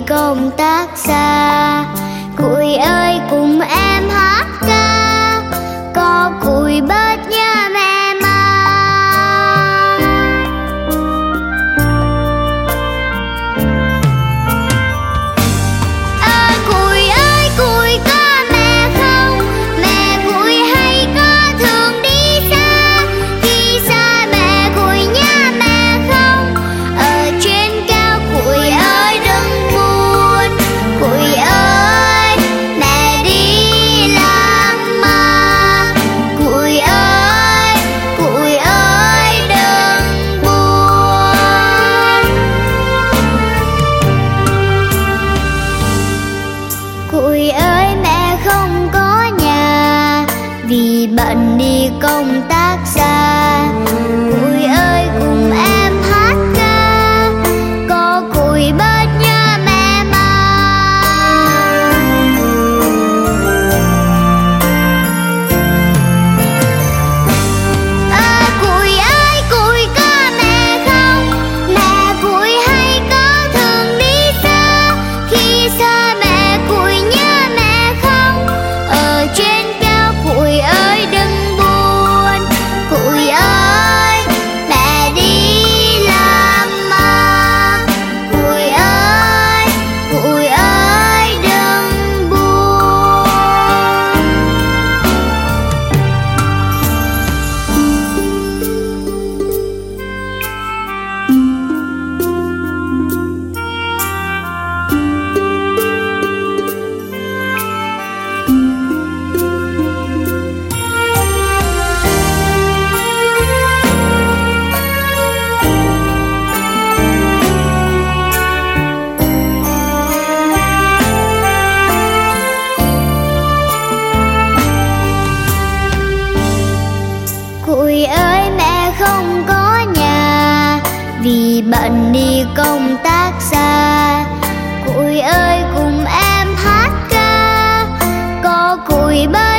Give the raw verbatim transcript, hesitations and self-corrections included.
công tác xa. Cụi ơi cùng em hát ca, có cụi bớt nhớ mẹ mà. Ơ cụi ơi cụi có mẹ không? Mẹ cụi hay có thường đi xa? Khi xa mẹ cụi nhớ mẹ không? Ở trên cao cụi ơi đừng buồn. Cụi ơi mẹ đi làm mà. Cụi ơi, cụi ơi đừng buồn. Cụi ơi mẹ không có nhà, vì bận đi công tác xa. Cụi ơi cùng em hát ca, có cụi bớt nhớ mẹ mà. Ơ cụi ơi cụi có mẹ không? Mẹ cụi hay có thường đi xa? Khi xa mẹ cụi nhớ mẹ không? Ở trên cao cụi ơi đừng buồn. Cụi ơi mẹ đi làm mà. Cụi ơi, cụi ơi đừng buồn. Cụi ơi mẹ không có nhà, vì bận đi công tác xa. Cụi ơi cùng em hát ca, có cụi bớt